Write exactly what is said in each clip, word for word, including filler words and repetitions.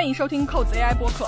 欢迎收听扣子 A I 播客。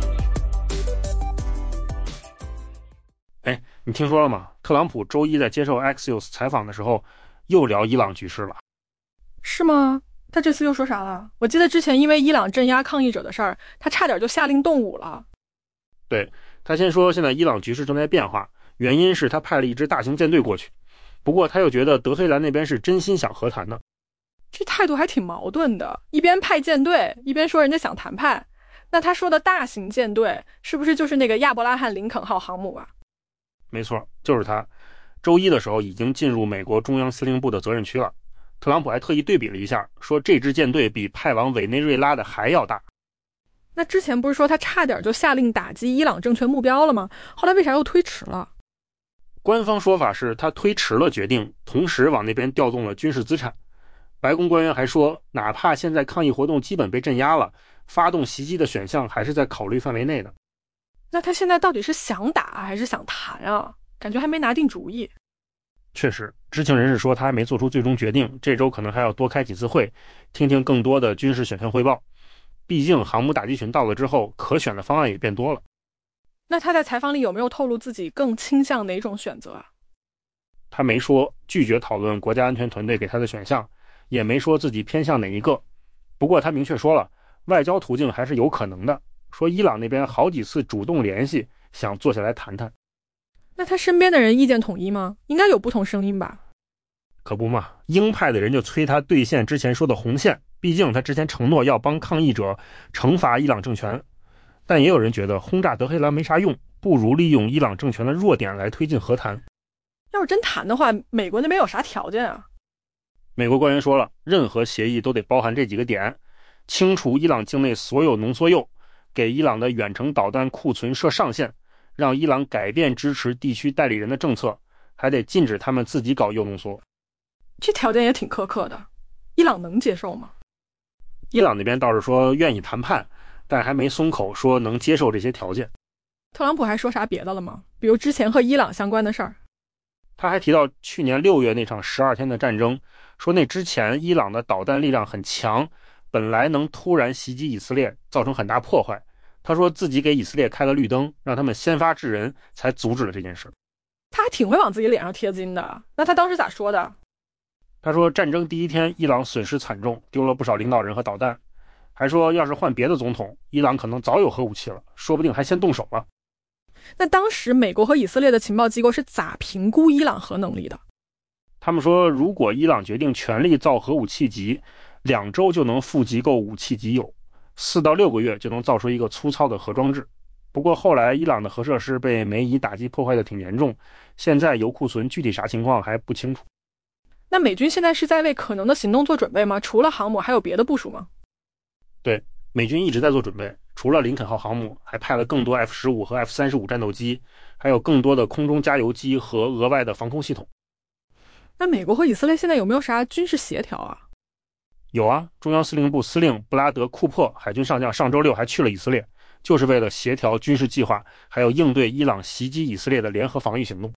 哎，你听说了吗？特朗普周一在接受 Axios 采访的时候，又聊伊朗局势了。 是吗？他这次又说啥了？我记得之前因为伊朗镇压抗议者的事儿，他差点就下令动武了。 对，他先说现在伊朗局势正在变化，原因是他派了一支大型舰队过去。不过他又觉得德黑兰那边是真心想和谈的。 这态度还挺矛盾的，一边派舰队，一边说人家想谈判。那他说的大型舰队是不是就是那个亚伯拉罕林肯号航母啊？ 没错，就是他。周一的时候已经进入美国中央司令部的责任区了。特朗普还特意对比了一下，说这支舰队比派往委内瑞拉的还要大。 那之前不是说他差点就下令打击伊朗政权目标了吗？后来为啥又推迟了？ 官方说法是他推迟了决定，同时往那边调动了军事资产。白宫官员还说，哪怕现在抗议活动基本被镇压了，发动袭击的选项还是在考虑范围内的。 那他现在到底是想打还是想谈啊？感觉还没拿定主意。 确实，知情人士说他还没做出最终决定，这周可能还要多开几次会，听听更多的军事选项汇报。毕竟航母打击群到了之后，可选的方案也变多了。 那他在采访里有没有透露自己更倾向哪种选择啊？ 他没说，拒绝讨论国家安全团队给他的选项，也没说自己偏向哪一个。不过他明确说了，外交途径还是有可能的，说伊朗那边好几次主动联系，想坐下来谈谈。 那他身边的人意见统一吗？应该有不同声音吧？ 可不嘛，鹰派的人就催他兑现之前说的红线，毕竟他之前承诺要帮抗议者惩罚伊朗政权。但也有人觉得轰炸德黑兰没啥用，不如利用伊朗政权的弱点来推进和谈。 要是真谈的话，美国那边有啥条件啊？ 美国官员说了，任何协议都得包含这几个点：清除伊朗境内所有浓缩铀，给伊朗的远程导弹库存设上限，让伊朗改变支持地区代理人的政策，还得禁止他们自己搞铀浓缩。 这条件也挺苛刻的，伊朗能接受吗？ 伊朗那边倒是说愿意谈判，但还没松口说能接受这些条件。 特朗普还说啥别的了吗？比如之前和伊朗相关的事儿。 他还提到去年六月那场十二天的战争，说那之前伊朗的导弹力量很强，本来能突然袭击以色列，造成很大破坏。他说自己给以色列开了绿灯，让他们先发制人，才阻止了这件事。 他还挺会往自己脸上贴金的。那他当时咋说的？ 他说战争第一天伊朗损失惨重，丢了不少领导人和导弹，还说要是换别的总统，伊朗可能早有核武器了，说不定还先动手了。 那当时美国和以色列的情报机构是咋评估伊朗核能力的？ 他们说，如果伊朗决定全力造核武器级，两周就能富集够武器级铀，四到六个月就能造出一个粗糙的核装置。不过后来伊朗的核设施被美以打击破坏的挺严重，现在铀库存具体啥情况还不清楚。 那美军现在是在为可能的行动做准备吗？除了航母还有别的部署吗？ 对，美军一直在做准备，除了林肯号航母，还派了更多 F 十五 和 F 三十五 战斗机，还有更多的空中加油机和额外的防空系统。 那美国和以色列现在有没有啥军事协调啊？ 有啊，中央司令部司令布拉德·库珀海军上将上周六还去了以色列，就是为了协调军事计划，还有应对伊朗袭击以色列的联合防御行动。